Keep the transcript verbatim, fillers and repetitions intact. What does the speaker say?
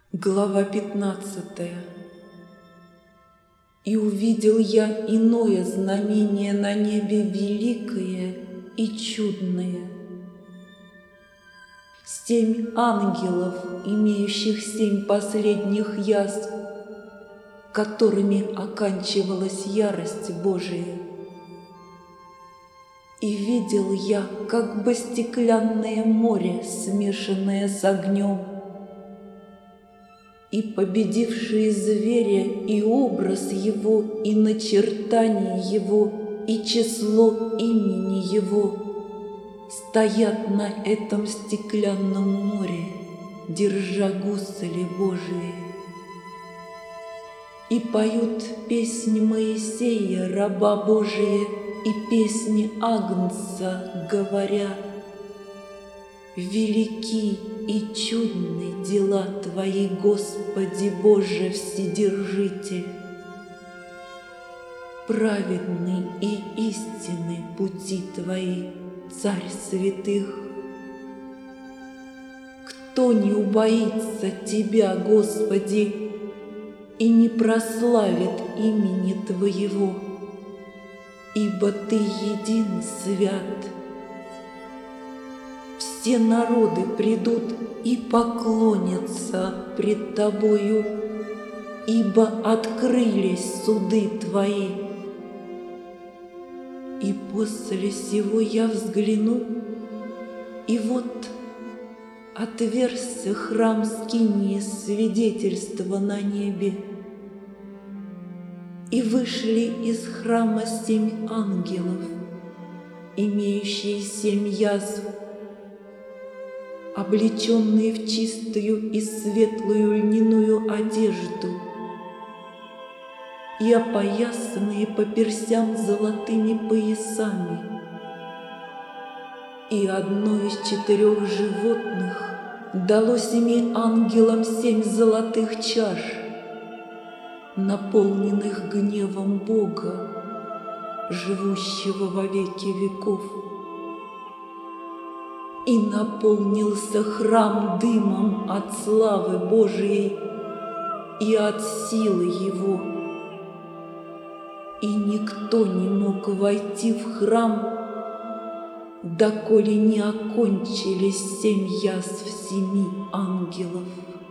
Глава пятнадцатая. «И увидел я иное знамение на небе, великое и чудное. Семь ангелов, имеющих семь последних язв, которыми оканчивалась ярость Божия. И видел я, как бы стеклянное море, смешанное с огнем, и победившие зверя, и образ его, и начертание его, и число имени его, стоят на этом стеклянном море, держа гусели Божии, и поют песнь Моисея, раба Божия, и песни Агнца, говоря: велики и чудны дела Твои, Господи Боже Вседержитель. Праведны и истинны пути Твои, Царь святых. Кто не убоится Тебя, Господи, и не прославит имени Твоего, ибо Ты един свят. Все народы придут и поклонятся пред Тобою, ибо открылись суды Твои. И после сего я взгляну, и вот отверзся храм скинии свидетельства на небе, и вышли из храма семь ангелов, имеющие семь язв, облеченные в чистую и светлую льняную одежду и опоясанные по персям золотыми поясами. И одно из четырех животных дало семи ангелам семь золотых чаш, наполненных гневом Бога, живущего во веки веков. И наполнился храм дымом от славы Божией и от силы Его. И никто не мог войти в храм, доколе не окончились семь язв семи ангелов.